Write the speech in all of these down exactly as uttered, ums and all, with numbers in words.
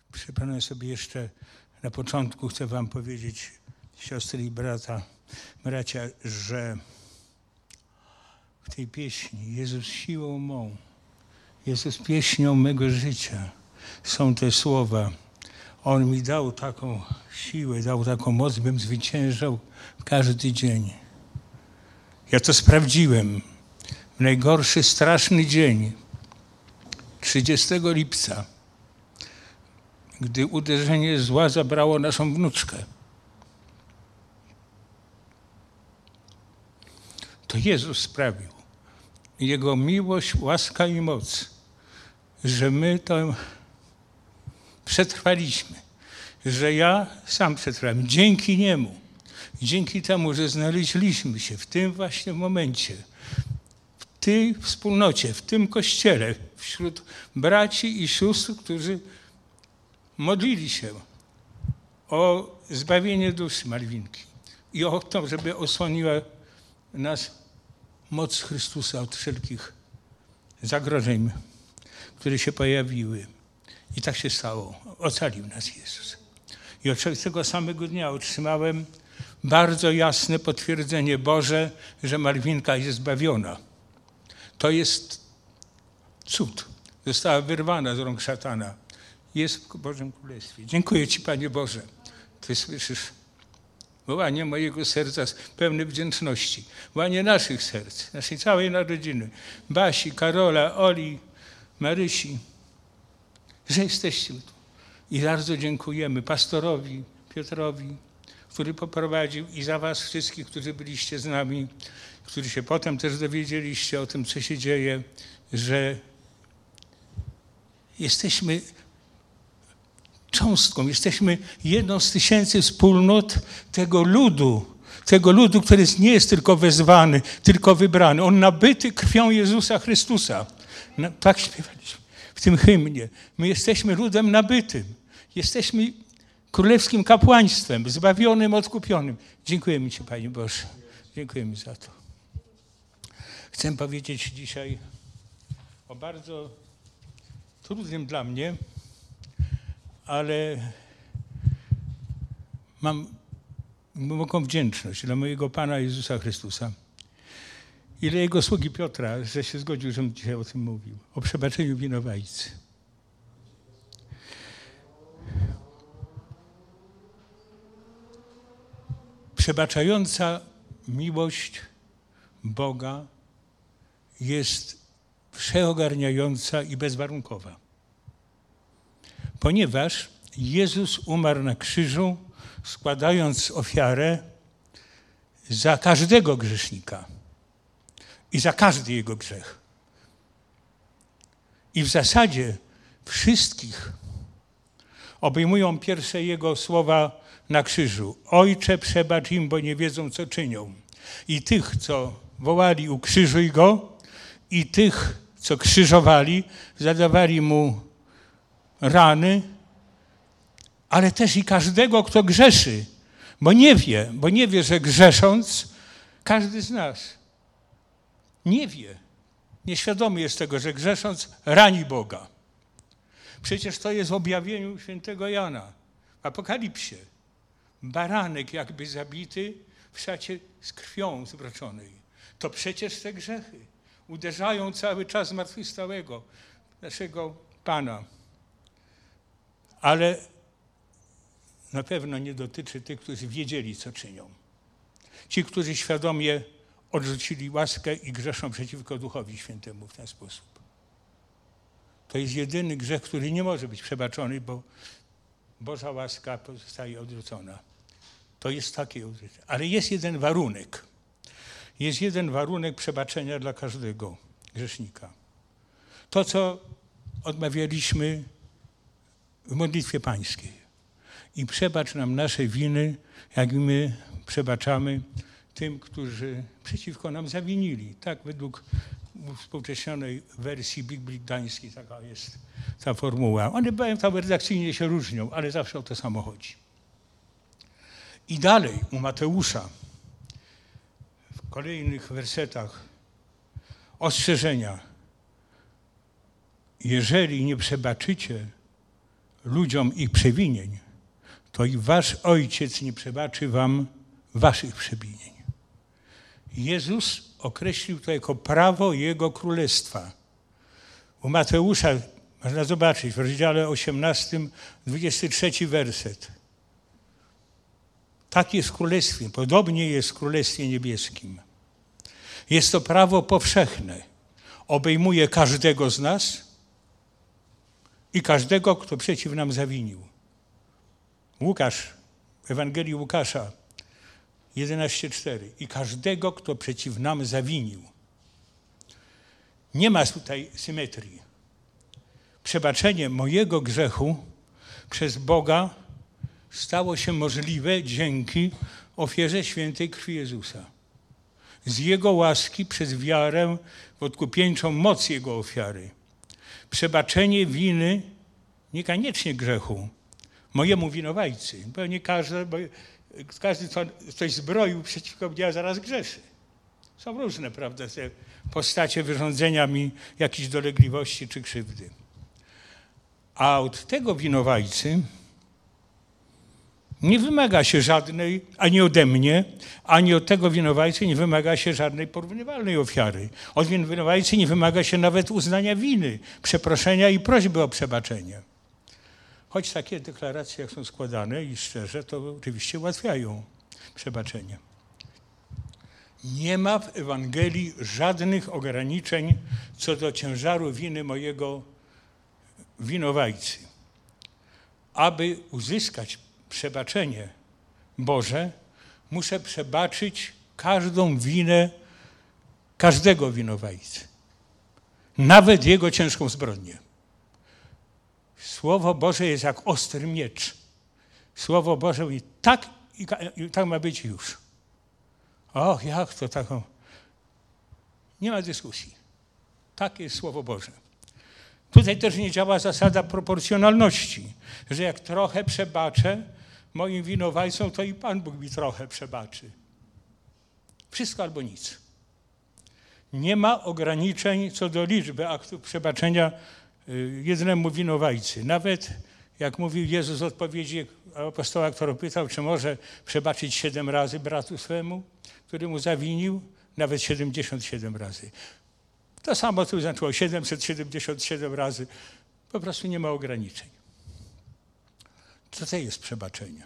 Przypomnę sobie jeszcze na początku, chcę wam powiedzieć, siostry i brata, bracia, że w tej pieśni Jezus siłą mą, Jezus pieśnią mego życia są te słowa. On mi dał taką siłę, dał taką moc, bym zwyciężał każdy dzień. Ja to sprawdziłem. W najgorszy, straszny dzień, trzydziestego lipca, gdy uderzenie zła zabrało naszą wnuczkę, to Jezus sprawił, Jego miłość, łaska i moc, że my to przetrwaliśmy, że ja sam przetrwałem. Dzięki Niemu, dzięki temu, że znaleźliśmy się w tym właśnie momencie, w tej wspólnocie, w tym kościele, wśród braci i sióstr, którzy modlili się o zbawienie duszy Malwinki i o to, żeby osłoniła nas moc Chrystusa od wszelkich zagrożeń, które się pojawiły. I tak się stało. Ocalił nas Jezus. I od tego samego dnia otrzymałem bardzo jasne potwierdzenie Boże, że Malwinka jest zbawiona. To jest cud. Została wyrwana z rąk szatana. Jest w Bożym Królestwie. Dziękuję Ci, Panie Boże. Ty słyszysz wołanie mojego serca pełne wdzięczności. Wołanie naszych serc, naszej całej rodziny. Basi, Karola, Oli, Marysi, że jesteście tu. I bardzo dziękujemy pastorowi Piotrowi, który poprowadził, i za was wszystkich, którzy byliście z nami, którzy się potem też dowiedzieliście o tym, co się dzieje, że jesteśmy cząstką, jesteśmy jedną z tysięcy wspólnot tego ludu, tego ludu, który nie jest tylko wezwany, tylko wybrany. On nabyty krwią Jezusa Chrystusa. No, tak śpiewaliśmy w tym hymnie. My jesteśmy ludem nabytym. Jesteśmy królewskim kapłaństwem, zbawionym, odkupionym. Dziękujemy Ci, Panie Boże. Dziękujemy za to. Chcę powiedzieć dzisiaj o bardzo trudnym dla mnie, ale mam głęboką wdzięczność dla mojego Pana Jezusa Chrystusa i dla Jego sługi Piotra, że się zgodził, żebym dzisiaj o tym mówił, o przebaczeniu winowajcy. Przebaczająca miłość Boga jest wszechogarniająca i bezwarunkowa. Ponieważ Jezus umarł na krzyżu, składając ofiarę za każdego grzesznika i za każdy jego grzech. I w zasadzie wszystkich obejmują pierwsze Jego słowa na krzyżu. Ojcze, przebacz im, bo nie wiedzą, co czynią. I tych, co wołali, ukrzyżuj Go, i tych, co krzyżowali, zadawali Mu rany, ale też i każdego, kto grzeszy, bo nie wie, bo nie wie, że grzesząc, każdy z nas nie wie, nieświadomy jest tego, że grzesząc rani Boga. Przecież to jest w objawieniu świętego Jana, w Apokalipsie. Baranek jakby zabity w szacie z krwią zbroczonej. To przecież te grzechy uderzają cały czas zmartwychwstałego, naszego Pana. Ale na pewno nie dotyczy tych, którzy wiedzieli, co czynią. Ci, którzy świadomie odrzucili łaskę i grzeszą przeciwko Duchowi Świętemu w ten sposób. To jest jedyny grzech, który nie może być przebaczony, bo Boża łaska pozostaje odrzucona. To jest takie odrzucenie. Ale jest jeden warunek. Jest jeden warunek przebaczenia dla każdego grzesznika. To, co odmawialiśmy w modlitwie pańskiej. I przebacz nam nasze winy, jak my przebaczamy tym, którzy przeciwko nam zawinili. Tak według współcześnionej wersji Biblii Gdańskiej taka jest ta formuła. One powiem, tam redakcyjnie się różnią, ale zawsze o to samo chodzi. I dalej u Mateusza w kolejnych wersetach ostrzeżenia. Jeżeli nie przebaczycie ludziom ich przewinień, to i wasz Ojciec nie przebaczy wam waszych przewinień. Jezus określił to jako prawo Jego Królestwa. U Mateusza można zobaczyć w rozdziale osiemnastym, dwudziesty trzeci werset. Tak jest w Królestwie, podobnie jest w Królestwie Niebieskim. Jest to prawo powszechne. Obejmuje każdego z nas i każdego, kto przeciw nam zawinił. Łukasz, w Ewangelii Łukasza jedenaście cztery. I każdego, kto przeciw nam zawinił. Nie ma tutaj symetrii. Przebaczenie mojego grzechu przez Boga stało się możliwe dzięki ofierze świętej krwi Jezusa. Z Jego łaski przez wiarę w odkupieńczą moc Jego ofiary. Przebaczenie winy, niekoniecznie grzechu, mojemu winowajcy, bo nie każdy, bo każdy kto coś zbroił przeciwko mnie, a zaraz grzeszy. Są różne, prawda, te postacie wyrządzenia mi jakichś dolegliwości czy krzywdy. A od tego winowajcy nie wymaga się żadnej, ani ode mnie, ani od tego winowajcy nie wymaga się żadnej porównywalnej ofiary. Od winowajcy nie wymaga się nawet uznania winy, przeproszenia i prośby o przebaczenie. Choć takie deklaracje, jak są składane i szczerze, to oczywiście ułatwiają przebaczenie. Nie ma w Ewangelii żadnych ograniczeń co do ciężaru winy mojego winowajcy. Aby uzyskać przebaczenie Boże, muszę przebaczyć każdą winę każdego winowajcy. Nawet jego ciężką zbrodnię. Słowo Boże jest jak ostry miecz. Słowo Boże mówi tak i, i tak ma być już. Och, jak to taką... Nie ma dyskusji. Tak jest Słowo Boże. Tutaj też nie działa zasada proporcjonalności, że jak trochę przebaczę moim winowajcom, to i Pan Bóg mi trochę przebaczy. Wszystko albo nic. Nie ma ograniczeń co do liczby aktów przebaczenia jednemu winowajcy. Nawet, jak mówił Jezus w odpowiedzi apostoła, który pytał, czy może przebaczyć siedem razy bratu swemu, który mu zawinił, nawet siedemdziesiąt siedem razy. To samo tu znaczyło siedemset siedemdziesiąt siedem razy. Po prostu nie ma ograniczeń. Co to jest przebaczenie?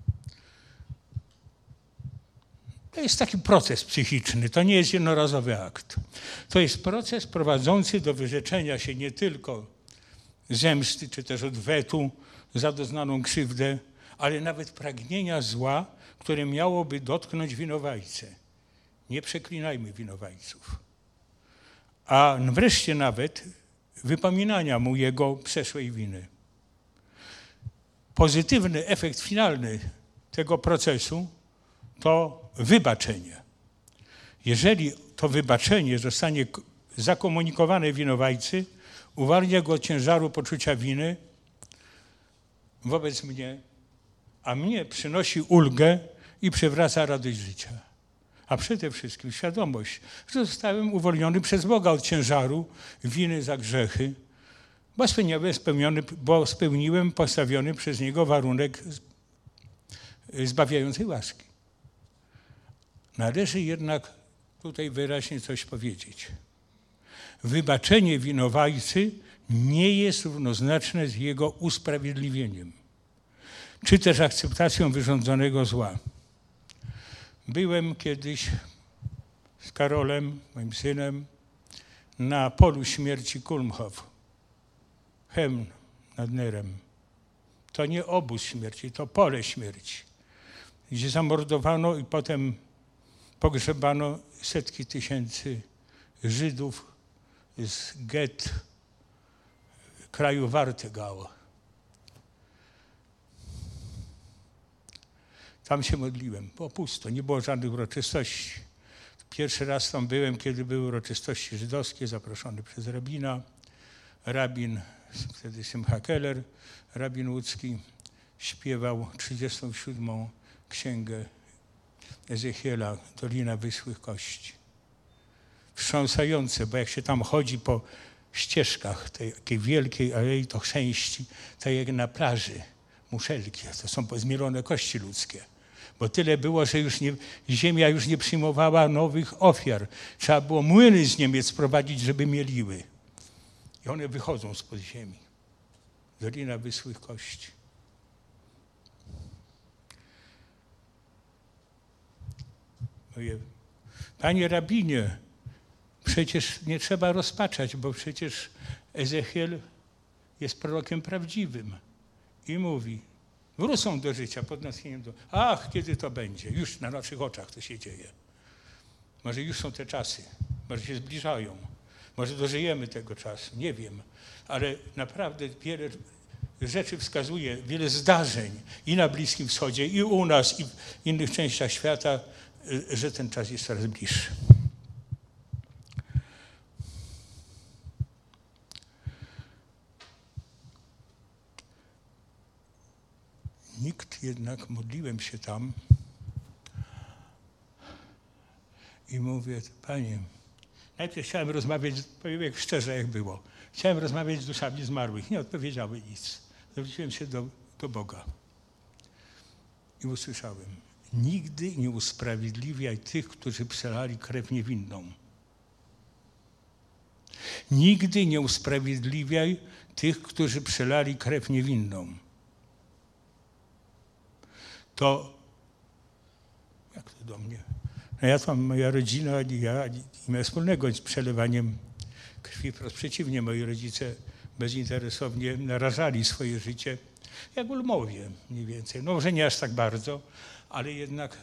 To jest taki proces psychiczny, to nie jest jednorazowy akt. To jest proces prowadzący do wyrzeczenia się nie tylko zemsty, czy też odwetu za doznaną krzywdę, ale nawet pragnienia zła, które miałoby dotknąć winowajcę. Nie przeklinajmy winowajców. A wreszcie nawet wypominania mu jego przeszłej winy. Pozytywny efekt finalny tego procesu to wybaczenie. Jeżeli to wybaczenie zostanie zakomunikowane winowajcy, uwalnia go od ciężaru poczucia winy wobec mnie, a mnie przynosi ulgę i przywraca radość życia. A przede wszystkim świadomość, że zostałem uwolniony przez Boga od ciężaru winy za grzechy, bo spełniłem, spełniony, bo spełniłem postawiony przez Niego warunek zbawiającej łaski. Należy jednak tutaj wyraźnie coś powiedzieć. Wybaczenie winowajcy nie jest równoznaczne z jego usprawiedliwieniem, czy też akceptacją wyrządzonego zła. Byłem kiedyś z Karolem, moim synem, na polu śmierci Kulmhof, Chem nad Nerem. To nie obóz śmierci, to pole śmierci, gdzie zamordowano i potem pogrzebano setki tysięcy Żydów z get kraju Wartegau. Tam się modliłem, było pusto, nie było żadnych uroczystości. Pierwszy raz tam byłem, kiedy były uroczystości żydowskie, zaproszony przez rabina. Rabin, wtedy Simcha Keller, rabin łódzki, śpiewał trzydziestą siódmą księgę Ezechiela, Dolina Wyschłych Kości. Wstrząsające, bo jak się tam chodzi po ścieżkach tej takiej wielkiej alei to chrzęści, tak jak na plaży, muszelki, to są zmielone kości ludzkie. Bo tyle było, że już nie, ziemia już nie przyjmowała nowych ofiar. Trzeba było młyny z Niemiec sprowadzić, żeby mieliły. I one wychodzą spod ziemi. Dolina wysłych kości. Moje, panie rabinie, przecież nie trzeba rozpaczać, bo przecież Ezechiel jest prorokiem prawdziwym. I mówi, wrócą do życia pod natchnieniem do... Ach, kiedy to będzie? Już na naszych oczach to się dzieje. Może już są te czasy, może się zbliżają, może dożyjemy tego czasu, nie wiem. Ale naprawdę wiele rzeczy wskazuje, wiele zdarzeń i na Bliskim Wschodzie, i u nas, i w innych częściach świata, że ten czas jest coraz bliższy. Nikt jednak, modliłem się tam i mówię, Panie, najpierw chciałem rozmawiać, powiem jak szczerze jak było, chciałem rozmawiać z duszami zmarłych, nie odpowiedziały nic. Zwróciłem się do, do Boga i usłyszałem, nigdy nie usprawiedliwiaj tych, którzy przelali krew niewinną. Nigdy nie usprawiedliwiaj tych, którzy przelali krew niewinną. To, jak to do mnie? No ja tam, moja rodzina, ani ja, ani nie ma wspólnego z przelewaniem krwi. Wprost przeciwnie, moi rodzice bezinteresownie narażali swoje życie, jak w Lwowie mniej więcej. No może nie aż tak bardzo, ale jednak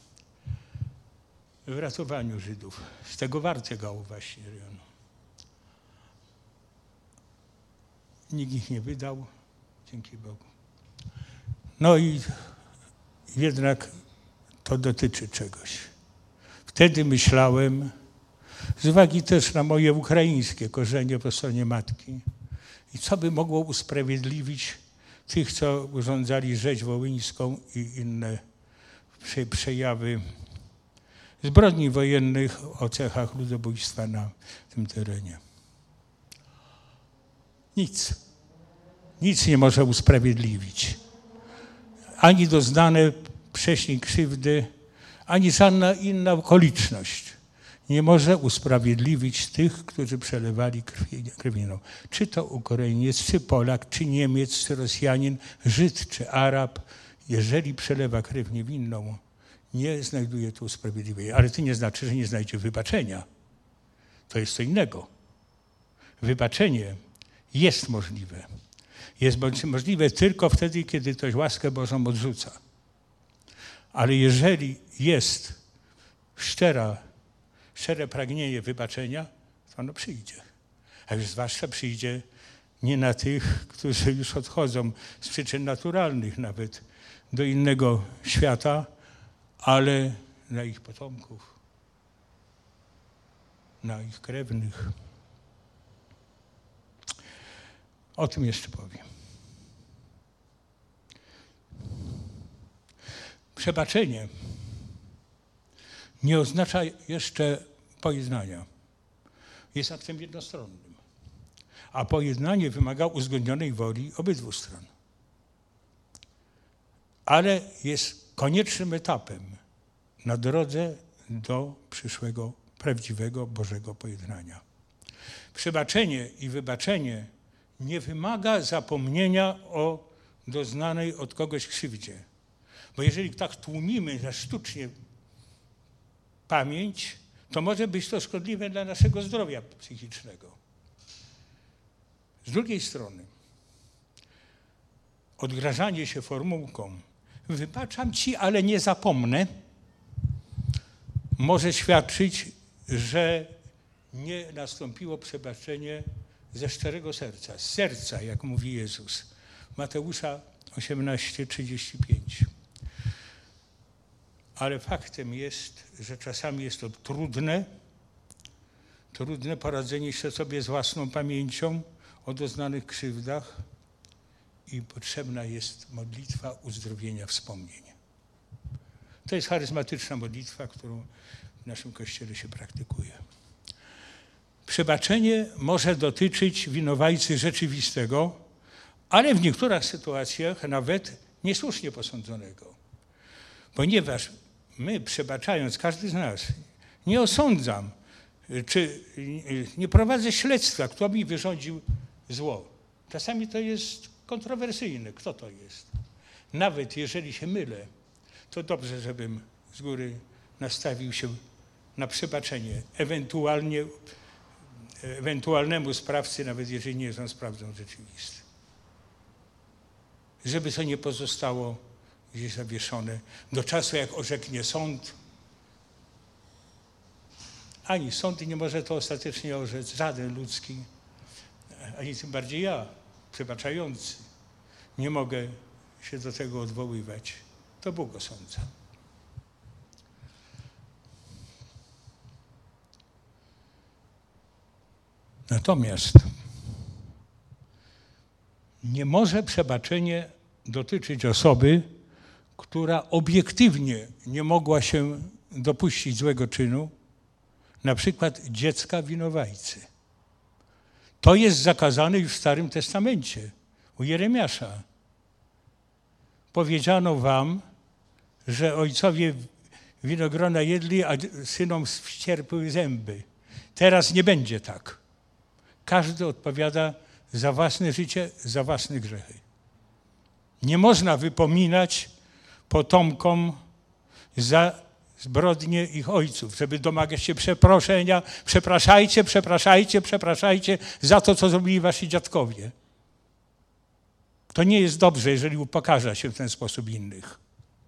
w ratowaniu Żydów. Z tego Warcegał właśnie rejonu. Nikt ich nie wydał, dzięki Bogu. No i jednak to dotyczy czegoś. Wtedy myślałem, z uwagi też na moje ukraińskie korzenie po stronie matki, i co by mogło usprawiedliwić tych, co urządzali rzeź wołyńską i inne przejawy zbrodni wojennych o cechach ludobójstwa na tym terenie. Nic. Nic nie może usprawiedliwić. Ani doznane wcześniej krzywdy, ani żadna inna okoliczność nie może usprawiedliwić tych, którzy przelewali krew niewinną. Czy to Ukrainiec, czy Polak, czy Niemiec, czy Rosjanin, Żyd, czy Arab, jeżeli przelewa krew niewinną, nie znajduje tu usprawiedliwienia. Ale to nie znaczy, że nie znajdzie wybaczenia. To jest co innego. Wybaczenie jest możliwe. Jest możliwe tylko wtedy, kiedy ktoś łaskę Bożą odrzuca. Ale jeżeli jest szczera, szczere pragnienie wybaczenia, to ono przyjdzie. A już zwłaszcza przyjdzie nie na tych, którzy już odchodzą z przyczyn naturalnych nawet do innego świata, ale na ich potomków, na ich krewnych. O tym jeszcze powiem. Przebaczenie nie oznacza jeszcze pojednania. Jest aktem jednostronnym. A pojednanie wymaga uzgodnionej woli obydwu stron. Ale jest koniecznym etapem na drodze do przyszłego, prawdziwego Bożego pojednania. Przebaczenie i wybaczenie nie wymaga zapomnienia o doznanej od kogoś krzywdzie. Bo jeżeli tak tłumimy za sztucznie pamięć, to może być to szkodliwe dla naszego zdrowia psychicznego. Z drugiej strony, odgrażanie się formułką wybaczam ci, ale nie zapomnę, może świadczyć, że nie nastąpiło przebaczenie ze szczerego serca, z serca, jak mówi Jezus. Mateusza osiemnaście trzydzieści pięć. Ale faktem jest, że czasami jest to trudne, trudne poradzenie się sobie z własną pamięcią o doznanych krzywdach i potrzebna jest modlitwa uzdrowienia wspomnień. To jest charyzmatyczna modlitwa, którą w naszym Kościele się praktykuje. Przebaczenie może dotyczyć winowajcy rzeczywistego, ale w niektórych sytuacjach nawet niesłusznie posądzonego. Ponieważ my, przebaczając, każdy z nas, nie osądzam, czy nie prowadzę śledztwa, kto mi wyrządził zło. Czasami to jest kontrowersyjne, kto to jest. Nawet jeżeli się mylę, to dobrze, żebym z góry nastawił się na przebaczenie ewentualnie, ewentualnemu sprawcy, nawet jeżeli nie jest on sprawcą rzeczywistym. Żeby to nie pozostało gdzieś zawieszone do czasu, jak orzeknie sąd. Ani sąd nie może to ostatecznie orzec, żaden ludzki, ani tym bardziej ja, przebaczający, nie mogę się do tego odwoływać. To Bóg osądza. Natomiast nie może przebaczenie dotyczyć osoby, która obiektywnie nie mogła się dopuścić złego czynu, na przykład dziecka winowajcy. To jest zakazane już w Starym Testamencie, u Jeremiasza. Powiedziano wam, że ojcowie winogrona jedli, a synom ścierpły zęby. Teraz nie będzie tak. Każdy odpowiada za własne życie, za własne grzechy. Nie można wypominać potomkom za zbrodnie ich ojców, żeby domagać się przeproszenia. Przepraszajcie, przepraszajcie, przepraszajcie za to, co zrobili wasi dziadkowie. To nie jest dobrze, jeżeli upokarza się w ten sposób innych.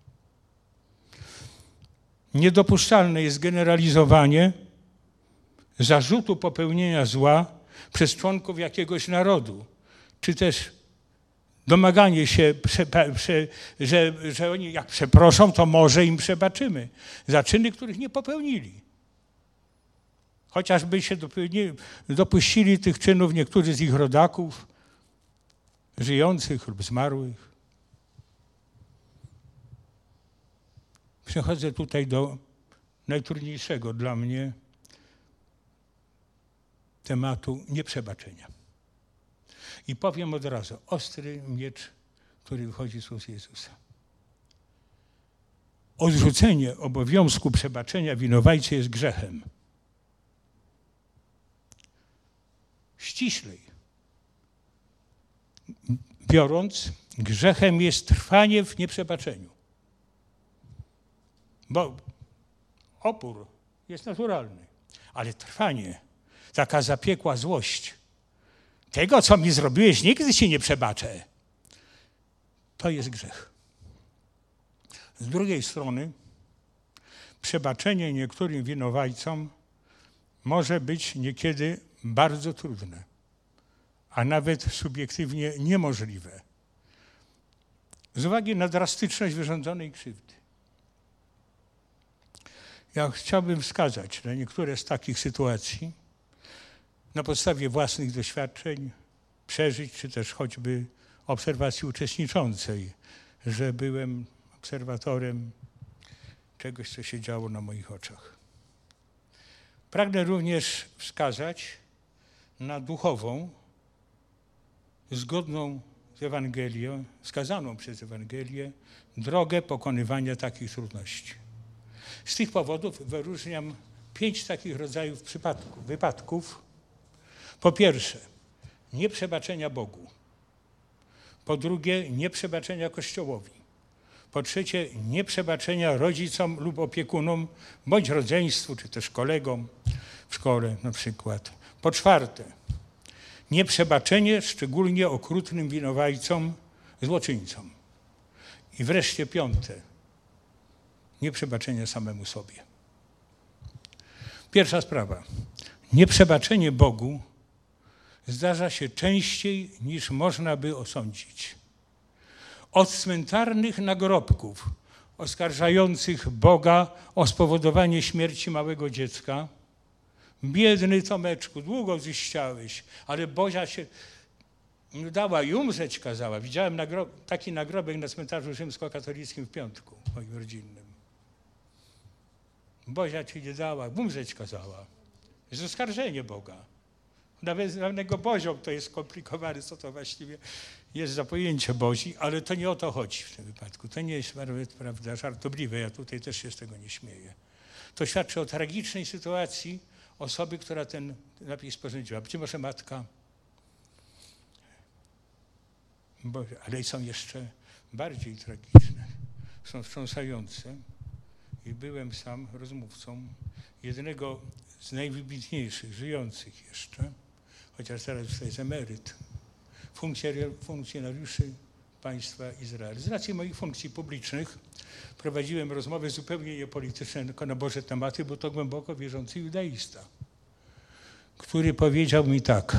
Niedopuszczalne jest generalizowanie zarzutu popełnienia zła przez członków jakiegoś narodu, czy też domaganie się, że, że oni jak przeproszą, to może im przebaczymy za czyny, których nie popełnili. Chociażby się dopuścili tych czynów niektórzy z ich rodaków, żyjących lub zmarłych. Przechodzę tutaj do najtrudniejszego dla mnie tematu nieprzebaczenia. I powiem od razu, ostry miecz, który wychodzi z ust Jezusa. Odrzucenie obowiązku przebaczenia winowajcy jest grzechem. Ściślej biorąc, grzechem jest trwanie w nieprzebaczeniu. Bo opór jest naturalny, ale trwanie, taka zapiekła złość, tego, co mi zrobiłeś, nigdy ci nie przebaczę. To jest grzech. Z drugiej strony, przebaczenie niektórym winowajcom może być niekiedy bardzo trudne, a nawet subiektywnie niemożliwe, z uwagi na drastyczność wyrządzonej krzywdy. Ja chciałbym wskazać na niektóre z takich sytuacji, na podstawie własnych doświadczeń, przeżyć, czy też choćby obserwacji uczestniczącej, że byłem obserwatorem czegoś, co się działo na moich oczach. Pragnę również wskazać na duchową, zgodną z Ewangelią, wskazaną przez Ewangelię, drogę pokonywania takich trudności. Z tych powodów wyróżniam pięć takich rodzajów przypadków, wypadków. Po pierwsze, nieprzebaczenia Bogu. Po drugie, nieprzebaczenia Kościołowi. Po trzecie, nieprzebaczenia rodzicom lub opiekunom, bądź rodzeństwu, czy też kolegom w szkole na przykład. Po czwarte, nieprzebaczenie szczególnie okrutnym winowajcom, złoczyńcom. I wreszcie piąte, nieprzebaczenie samemu sobie. Pierwsza sprawa. Nieprzebaczenie Bogu zdarza się częściej, niż można by osądzić. Od cmentarnych nagrobków oskarżających Boga o spowodowanie śmierci małego dziecka. Biedny Tomeczku, długo zyściałeś, ale Bozia się dała i umrzeć kazała. Widziałem nagrob, taki nagrobek na cmentarzu rzymskokatolickim w piątku moim rodzinnym. Bozia ci nie dała, umrzeć kazała. Jest oskarżenie Boga. Nawet zwanego bozią to jest skomplikowane, co to właściwie jest za pojęcie bozi, ale to nie o to chodzi w tym wypadku. To nie jest nawet, prawda, żartobliwe, ja tutaj też się z tego nie śmieję. To świadczy o tragicznej sytuacji osoby, która ten napis sporządziła. Być może matka, bo, ale są jeszcze bardziej tragiczne, są wstrząsające. I byłem sam rozmówcą jednego z najwybitniejszych, żyjących jeszcze, chociaż teraz już jest emeryt, funkcjonariuszy państwa Izrael. Z racji moich funkcji publicznych prowadziłem rozmowy zupełnie niepolityczne, tylko na Boże tematy, bo to głęboko wierzący judaista, który powiedział mi tak: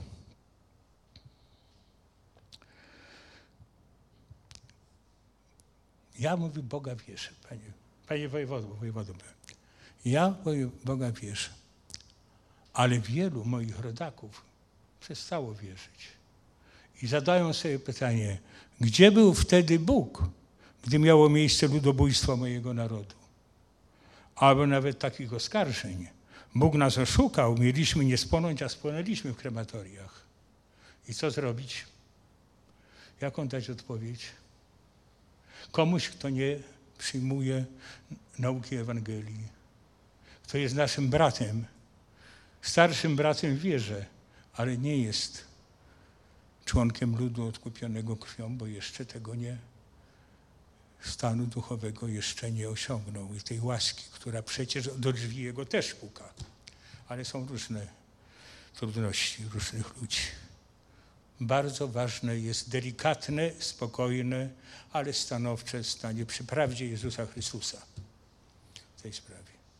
ja, mówi, Boga wierzę, panie, panie wojewodo, wojewodo, ja w Boga wierzę, ale wielu moich rodaków przestało wierzyć. I zadają sobie pytanie, gdzie był wtedy Bóg, gdy miało miejsce ludobójstwo mojego narodu? Albo nawet takich oskarżeń. Bóg nas oszukał, mieliśmy nie spłonąć, a spłonęliśmy w krematoriach. I co zrobić? Jaką dać odpowiedź? Komuś, kto nie przyjmuje nauki Ewangelii, kto jest naszym bratem, starszym bratem w wierze, ale nie jest członkiem ludu odkupionego krwią, bo jeszcze tego nie, stanu duchowego jeszcze nie osiągnął i tej łaski, która przecież do drzwi jego też puka. Ale są różne trudności różnych ludzi. Bardzo ważne jest delikatne, spokojne, ale stanowcze stanie przy prawdzie Jezusa Chrystusa w tej sprawie.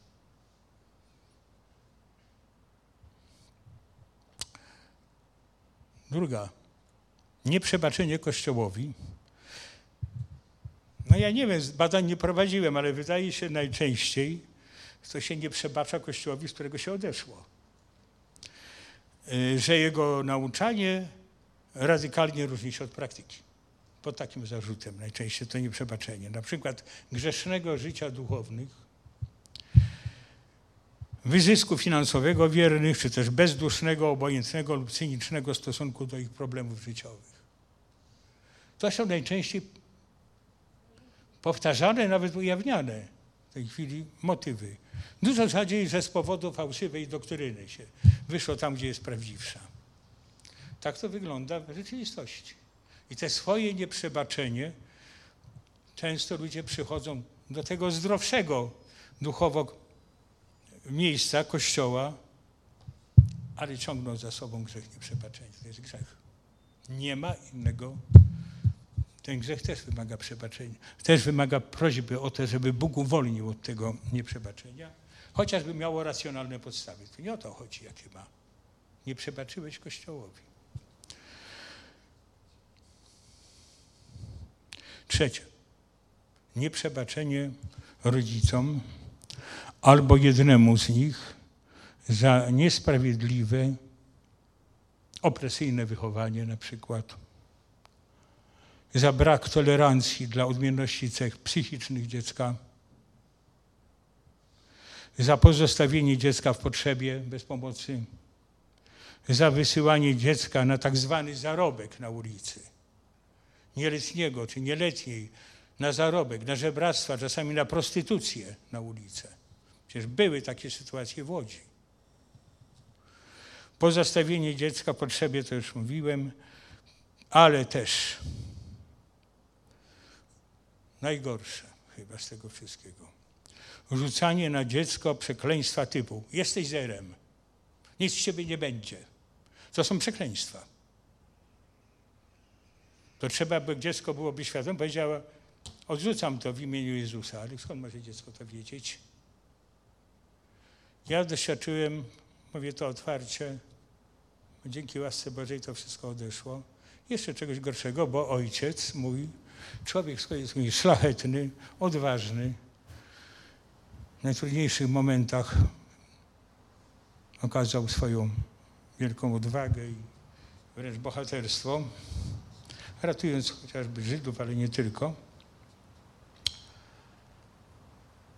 Druga, nieprzebaczenie Kościołowi. No ja nie wiem, badań nie prowadziłem, ale wydaje się najczęściej, to się nie przebacza Kościołowi, z którego się odeszło. Że jego nauczanie radykalnie różni się od praktyki. Pod takim zarzutem najczęściej to nieprzebaczenie. Na przykład grzesznego życia duchownych, wyzysku finansowego wiernych, czy też bezdusznego, obojętnego lub cynicznego stosunku do ich problemów życiowych. To są najczęściej powtarzane, nawet ujawniane w tej chwili motywy. Dużo rzadziej, że z powodu fałszywej doktryny się wyszło tam, gdzie jest prawdziwsza. Tak to wygląda w rzeczywistości. I te swoje nieprzebaczenie, często ludzie przychodzą do tego zdrowszego duchowo miejsca, Kościoła, ale ciągną za sobą grzech nieprzebaczenia. To jest grzech. Nie ma innego. Ten grzech też wymaga przebaczenia. Też wymaga prośby o to, żeby Bóg uwolnił od tego nieprzebaczenia, chociażby miało racjonalne podstawy. To nie o to chodzi, jakie ma. Nie przebaczyłeś Kościołowi. Trzecie. Nieprzebaczenie rodzicom albo jednemu z nich za niesprawiedliwe, opresyjne wychowanie na przykład, za brak tolerancji dla odmienności cech psychicznych dziecka, za pozostawienie dziecka w potrzebie bez pomocy, za wysyłanie dziecka na tak zwany zarobek na ulicy, nieletniego czy nieletniej, na zarobek, na żebractwa, czasami na prostytucję na ulicę. Przecież były takie sytuacje w Łodzi. Pozostawienie dziecka w potrzebie, to już mówiłem, ale też najgorsze chyba z tego wszystkiego. Rzucanie na dziecko przekleństwa typu jesteś zerem, nic z ciebie nie będzie. To są przekleństwa. To trzeba, by dziecko byłoby świadome, powiedziało, odrzucam to w imieniu Jezusa, ale skąd może dziecko to wiedzieć? Ja doświadczyłem, mówię to otwarcie, dzięki łasce Bożej to wszystko odeszło. Jeszcze czegoś gorszego, bo ojciec mój, człowiek mój szlachetny, odważny, w najtrudniejszych momentach okazał swoją wielką odwagę i wręcz bohaterstwo, ratując chociażby Żydów, ale nie tylko.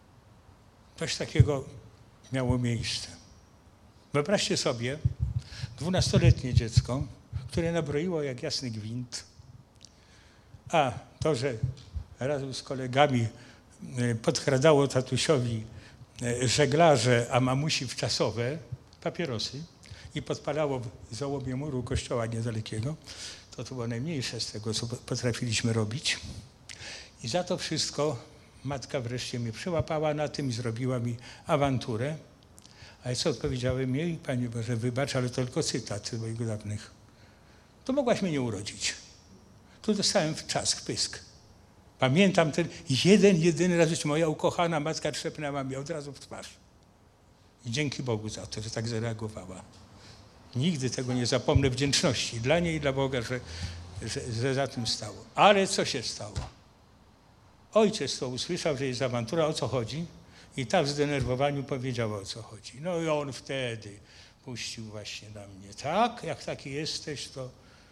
Coś takiego miało miejsce. Wyobraźcie sobie, dwunastoletnie dziecko, które nabroiło jak jasny gwint. A to, że razem z kolegami podkradało tatusiowi żeglarze, a mamusi wczasowe papierosy i podpalało w załomie muru kościoła niedalekiego, to to było najmniejsze z tego, co potrafiliśmy robić. I za to wszystko matka wreszcie mnie przyłapała na tym i zrobiła mi awanturę. Ale co odpowiedziałem jej? Panie Boże, wybacz, ale to tylko cytat z moich dawnych. To mogłaś mnie nie urodzić. Tu dostałem w czask, pysk. Pamiętam ten jeden, jedyny raz, że moja ukochana matka trzepnęła mnie od razu w twarz. I dzięki Bogu za to, że tak zareagowała. Nigdy tego nie zapomnę, wdzięczności dla niej i dla Boga, że, że, że za tym stało. Ale co się stało? Ojciec to usłyszał, że jest awantura, o co chodzi? I tak w zdenerwowaniu powiedział, o co chodzi. No i on wtedy puścił właśnie na mnie. Tak, jak taki jesteś, to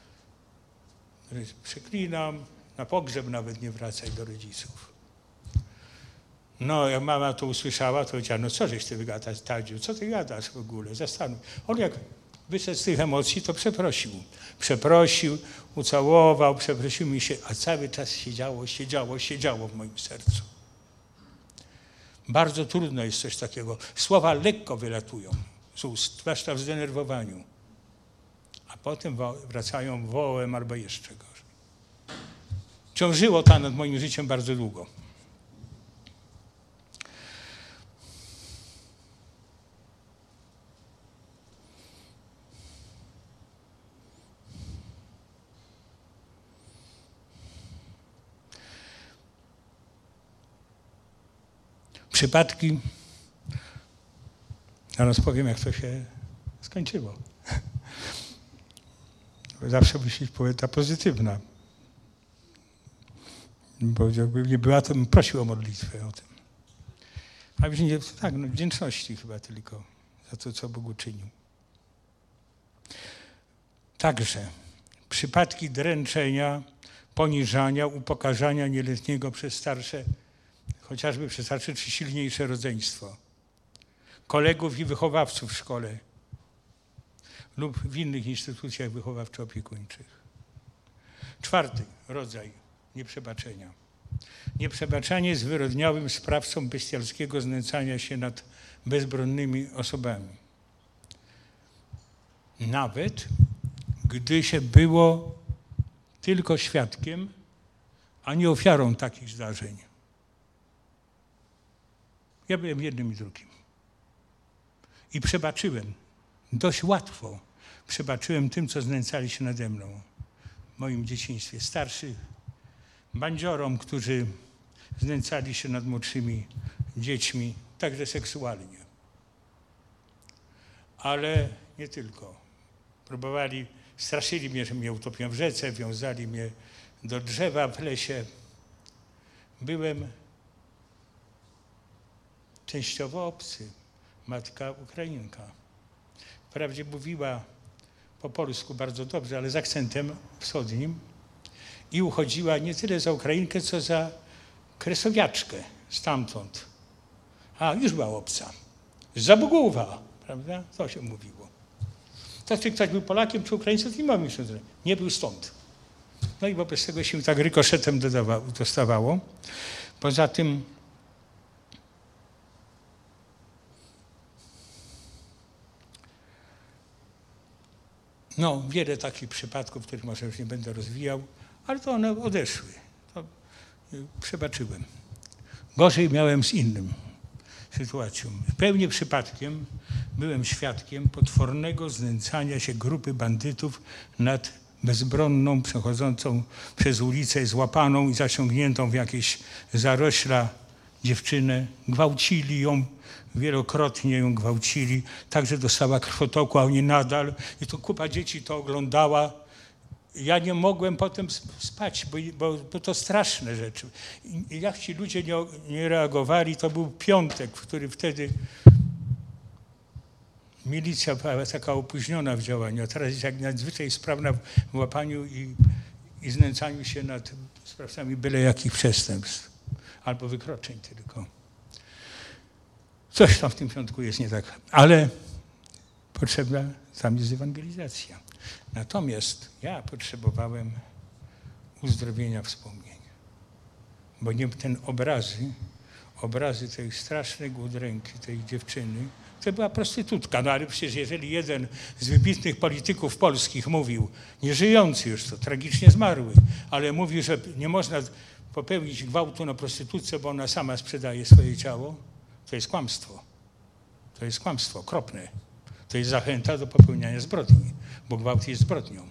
przeklinam, na pogrzeb nawet nie wracaj do rodziców. No, jak mama to usłyszała, to powiedziała, no co żeś ty wygadać, Tadziu, co ty gadasz w ogóle, zastanów. On jak wyszedł z tych emocji, to przeprosił. Przeprosił, ucałował, przeprosił mi się, a cały czas siedziało, siedziało, siedziało w moim sercu. Bardzo trudno jest coś takiego. Słowa lekko wylatują z ust, zwłaszcza w zdenerwowaniu. A potem wracają wołem albo jeszcze gorzej. Ciążyło to nad moim życiem bardzo długo. Przypadki, zaraz powiem, jak to się skończyło. Zawsze musi być poeta pozytywna. Bo jakby nie była, to bym prosił o modlitwę o tym. A już nie, tak, no, wdzięczności chyba tylko za to, co Bóg uczynił. Także przypadki dręczenia, poniżania, upokarzania nieletniego przez starsze, chociażby przez starsze czy silniejsze rodzeństwo, kolegów i wychowawców w szkole lub w innych instytucjach wychowawczo-opiekuńczych. Czwarty rodzaj nieprzebaczenia. Nieprzebaczanie jest zwyrodniałym sprawcą bestialskiego znęcania się nad bezbronnymi osobami. Nawet gdy się było tylko świadkiem, a nie ofiarą takich zdarzeń. Ja byłem jednym i drugim. I przebaczyłem. Dość łatwo przebaczyłem tym, co znęcali się nade mną. W moim dzieciństwie. Starszych bandziorom, którzy znęcali się nad młodszymi dziećmi, także seksualnie. Ale nie tylko. Próbowali, straszyli mnie, że mnie utopią w rzece, wiązali mnie do drzewa w lesie. Byłem częściowo obcy. Matka Ukrainka. Wprawdzie mówiła po polsku bardzo dobrze, ale z akcentem wschodnim i uchodziła nie tyle za Ukrainkę, co za kresowiaczkę stamtąd. A, już była obca. Zabugówa, prawda? To się mówiło. To czy ktoś był Polakiem czy Ukraińcem, to nie mam już. Nie był stąd. No i wobec tego się tak rykoszetem dodawało, dostawało. Poza tym no, wiele takich przypadków, których może już nie będę rozwijał, ale to one odeszły. To przebaczyłem. Gorzej miałem z innym sytuacją. Zupełnie przypadkiem byłem świadkiem potwornego znęcania się grupy bandytów nad bezbronną, przechodzącą przez ulicę, złapaną i zaciągniętą w jakieś zarośla dziewczynę. Gwałcili ją, wielokrotnie ją gwałcili, także dostała krwotoku, a oni nadal. I to kupa dzieci to oglądała. Ja nie mogłem potem spać, bo, bo, bo to straszne rzeczy. I jak ci ludzie nie, nie reagowali, to był piątek, w który wtedy milicja była taka opóźniona w działaniu, a teraz jest jak nadzwyczaj sprawna w łapaniu i, i znęcaniu się nad sprawcami byle jakich przestępstw albo wykroczeń tylko. Coś tam w tym piątku jest nie tak, ale potrzebna tam jest ewangelizacja. Natomiast ja potrzebowałem uzdrowienia wspomnień. Bo nie ten obrazy, obrazy tej strasznej udręki, tej dziewczyny, to była prostytutka. No ale przecież jeżeli jeden z wybitnych polityków polskich mówił, nieżyjący już to, tragicznie zmarły, ale mówił, że nie można popełnić gwałtu na prostytutce, bo ona sama sprzedaje swoje ciało, to jest kłamstwo. To jest kłamstwo okropne. To jest zachęta do popełniania zbrodni, bo gwałt jest zbrodnią.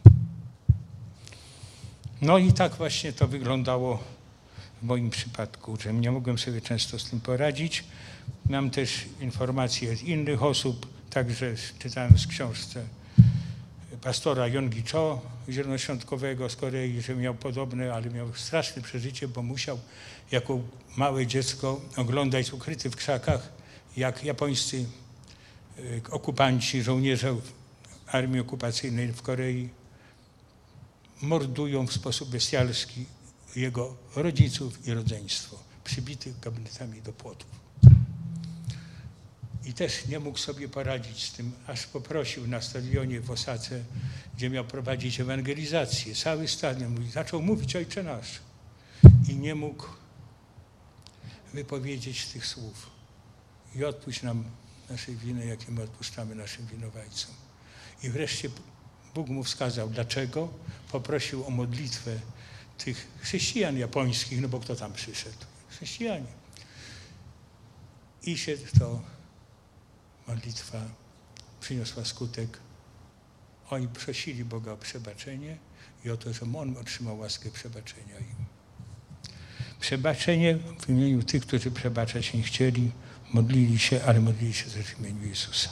No i tak właśnie to wyglądało w moim przypadku, że nie mogłem sobie często z tym poradzić. Mam też informacje od innych osób, także czytałem w książce pastora Yonggi Cho zielonoświątkowego z Korei, że miał podobne, ale miał straszne przeżycie, bo musiał jako małe dziecko oglądać ukryty w krzakach, jak japońscy okupanci, żołnierze armii okupacyjnej w Korei mordują w sposób bestialski jego rodziców i rodzeństwo, przybitych gabinetami do płotów. I też nie mógł sobie poradzić z tym, aż poprosił na stadionie w Osace, gdzie miał prowadzić ewangelizację. Cały stadion mówi, zaczął mówić Ojcze Nasz i nie mógł wypowiedzieć tych słów. I odpuść nam nasze winy, jakie my odpuszczamy naszym winowajcom. I wreszcie Bóg mu wskazał, dlaczego. Poprosił o modlitwę tych chrześcijan japońskich, no bo kto tam przyszedł? Chrześcijanie. I się to modlitwa przyniosła skutek. Oni prosili Boga o przebaczenie i o to, że On otrzymał łaskę przebaczenia im. Przebaczenie w imieniu tych, którzy przebaczać nie chcieli, modlili się, ale modlili się też w imieniu Jezusa.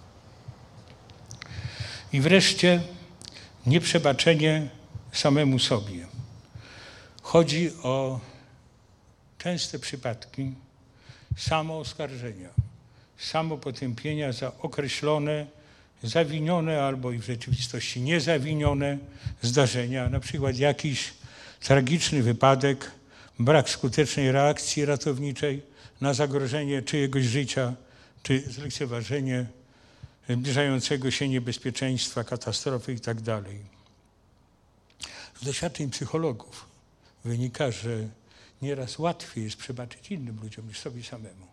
I wreszcie nieprzebaczenie samemu sobie. Chodzi o częste przypadki samooskarżenia, samopotępienia za określone, zawinione albo i w rzeczywistości niezawinione zdarzenia, na przykład jakiś tragiczny wypadek, brak skutecznej reakcji ratowniczej na zagrożenie czyjegoś życia, czy zlekceważenie zbliżającego się niebezpieczeństwa, katastrofy i tak dalej. Z doświadczeń psychologów wynika, że nieraz łatwiej jest przebaczyć innym ludziom niż sobie samemu.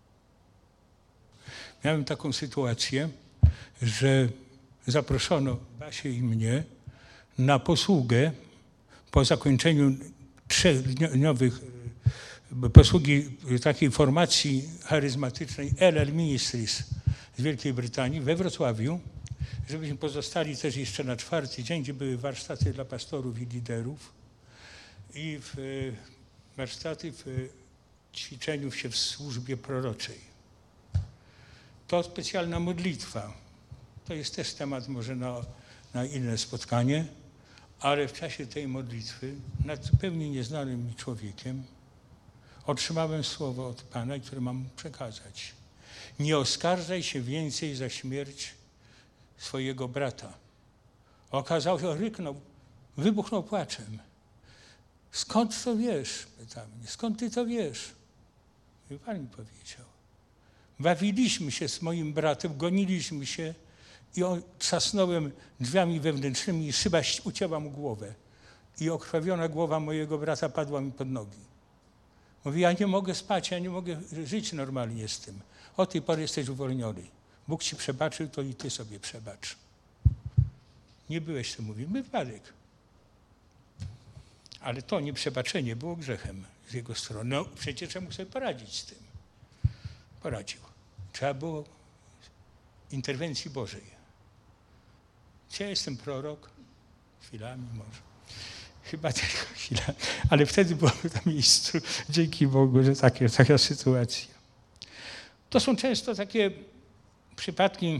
Miałem taką sytuację, że zaproszono Basię i mnie na posługę po zakończeniu trzydniowych posługi takiej formacji charyzmatycznej L L Ministries z Wielkiej Brytanii we Wrocławiu, żebyśmy pozostali też jeszcze na czwarty dzień, gdzie były warsztaty dla pastorów i liderów i w warsztaty w ćwiczeniu się w służbie proroczej. To specjalna modlitwa. To jest też temat może na, na inne spotkanie, ale w czasie tej modlitwy nad zupełnie nieznanym mi człowiekiem otrzymałem słowo od Pana, które mam przekazać. Nie oskarżaj się więcej za śmierć swojego brata. Okazało się, ryknął, wybuchnął płaczem. Skąd to wiesz? Pyta mnie. Skąd ty to wiesz? I Pan mi powiedział. Bawiliśmy się z moim bratem, goniliśmy się i trzasnąłem drzwiami wewnętrznymi i szyba ucięła mu głowę. I okrwawiona głowa mojego brata padła mi pod nogi. Mówi, ja nie mogę spać, ja nie mogę żyć normalnie z tym. Od tej pory jesteś uwolniony. Bóg ci przebaczył, to i ty sobie przebacz. Nie byłeś, to mówi, wypadek. Ale to nieprzebaczenie było grzechem z jego strony. No przecież ja mógł sobie poradzić z tym. Poradził. Trzeba było interwencji Bożej. Czy ja jestem prorok? Chwilami może. Chyba tylko chwila. Ale wtedy było na miejscu. Dzięki Bogu, że takie, taka sytuacja. To są często takie przypadki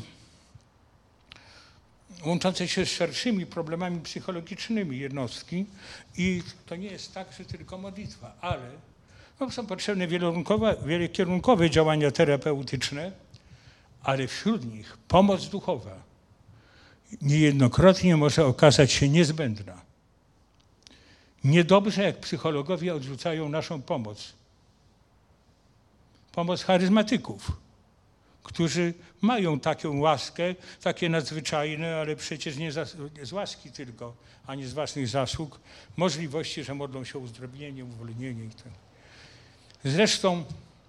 łączące się z szerszymi problemami psychologicznymi jednostki i to nie jest tak, że tylko modlitwa, ale no, są potrzebne wielokierunkowe działania terapeutyczne, ale wśród nich pomoc duchowa niejednokrotnie może okazać się niezbędna. Niedobrze, jak psychologowie odrzucają naszą pomoc. Pomoc charyzmatyków, którzy mają taką łaskę, takie nadzwyczajne, ale przecież nie z łaski tylko, a nie z własnych zasług, możliwości, że modlą się o uzdrowienie, uwolnienie i tak. Zresztą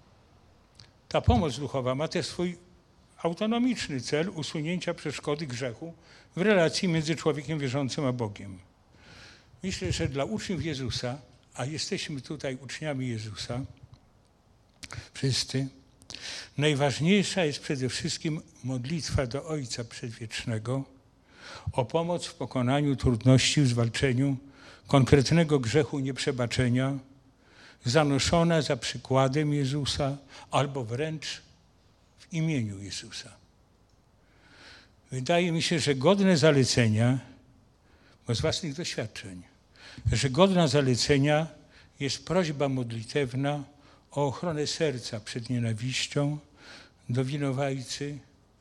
ta pomoc duchowa ma też swój autonomiczny cel usunięcia przeszkody grzechu w relacji między człowiekiem wierzącym a Bogiem. Myślę, że dla uczniów Jezusa, a jesteśmy tutaj uczniami Jezusa, wszyscy, najważniejsza jest przede wszystkim modlitwa do Ojca Przedwiecznego o pomoc w pokonaniu trudności, w zwalczeniu konkretnego grzechu nieprzebaczenia, zanoszona za przykładem Jezusa albo wręcz w imieniu Jezusa. Wydaje mi się, że godne zalecenia, bo z własnych doświadczeń, że godna zalecenia jest prośba modlitewna o ochronę serca przed nienawiścią do winowajcy,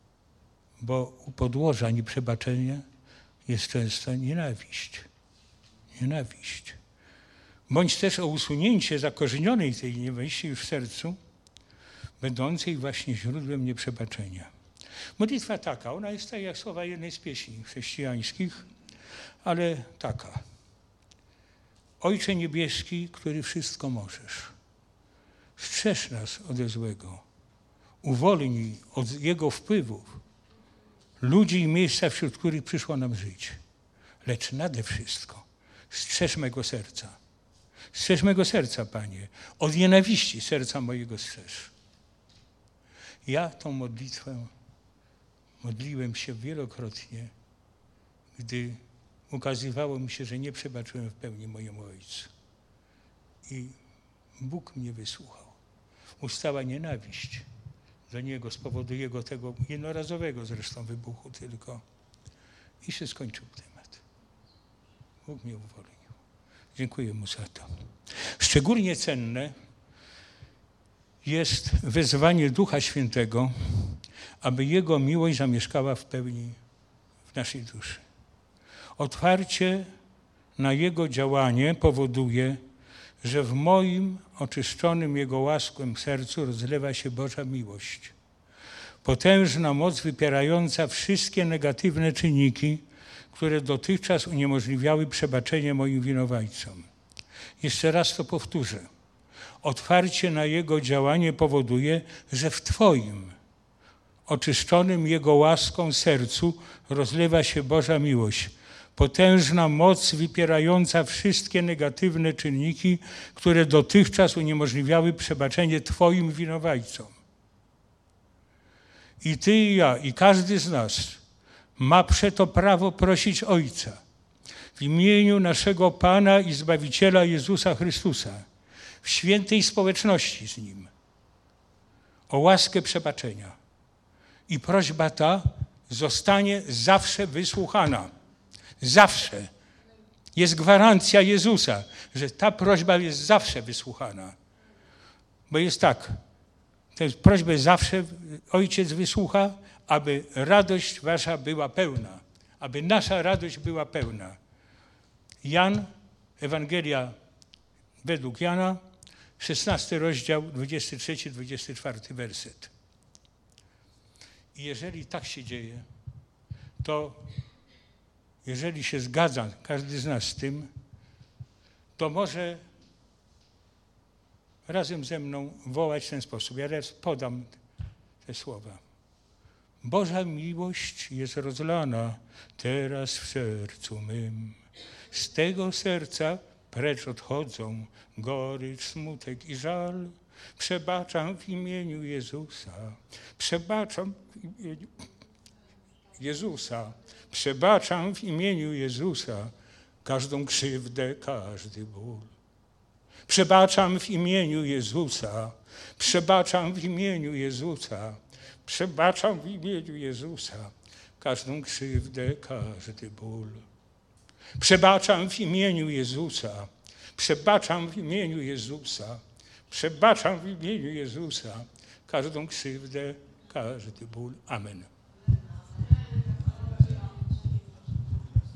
bo u podłoża nieprzebaczenia jest często nienawiść. Nienawiść. Bądź też o usunięcie zakorzenionej tej nienawiści już w sercu, będącej właśnie źródłem nieprzebaczenia. Modlitwa taka, ona jest tak jak słowa jednej z pieśni chrześcijańskich, ale taka. Ojcze niebieski, który wszystko możesz, strzeż nas ode złego, uwolnij od jego wpływów ludzi i miejsca, wśród których przyszło nam żyć. Lecz nade wszystko strzeż mego serca. Strzeż mego serca, Panie, od nienawiści serca mojego strzeż. Ja tą modlitwę modliłem się wielokrotnie, gdy ukazywało mi się, że nie przebaczyłem w pełni mojemu Ojcu. I Bóg mnie wysłuchał. Ustała nienawiść do Niego z powodu Jego tego jednorazowego zresztą wybuchu tylko. I się skończył temat. Bóg mnie uwolnił. Dziękuję Mu za to. Szczególnie cenne jest wezwanie Ducha Świętego, aby Jego miłość zamieszkała w pełni w naszej duszy. Otwarcie na Jego działanie powoduje, że w moim oczyszczonym Jego łaską sercu rozlewa się Boża miłość. Potężna moc wypierająca wszystkie negatywne czynniki, które dotychczas uniemożliwiały przebaczenie moim winowajcom. Jeszcze raz to powtórzę. Otwarcie na Jego działanie powoduje, że w Twoim oczyszczonym Jego łaską sercu rozlewa się Boża miłość. Potężna moc wypierająca wszystkie negatywne czynniki, które dotychczas uniemożliwiały przebaczenie Twoim winowajcom. I Ty, i ja, i każdy z nas ma przeto prawo prosić Ojca w imieniu naszego Pana i Zbawiciela Jezusa Chrystusa w świętej społeczności z Nim o łaskę przebaczenia. I prośba ta zostanie zawsze wysłuchana. Zawsze. Jest gwarancja Jezusa, że ta prośba jest zawsze wysłuchana. Bo jest tak, tę prośbę zawsze Ojciec wysłucha, aby radość wasza była pełna. Aby nasza radość była pełna. Jan, Ewangelia według Jana, szesnasty rozdział, dwudziesty trzeci dwudziesty czwarty werset. I jeżeli tak się dzieje, to jeżeli się zgadza każdy z nas z tym, to może razem ze mną wołać w ten sposób. Ja teraz podam te słowa. Boża miłość jest rozlana teraz w sercu mym. Z tego serca precz odchodzą gorycz, smutek i żal. Przebaczam w imieniu Jezusa. Przebaczam w imieniu Jezusa. Przebaczam w imieniu Jezusa każdą krzywdę, każdy ból. Przebaczam w imieniu Jezusa. Przebaczam w imieniu Jezusa. Przebaczam w imieniu Jezusa każdą krzywdę, każdy ból. Przebaczam w imieniu Jezusa. Przebaczam w imieniu Jezusa. Przebaczam w imieniu Jezusa każdą krzywdę, każdy ból. Amen.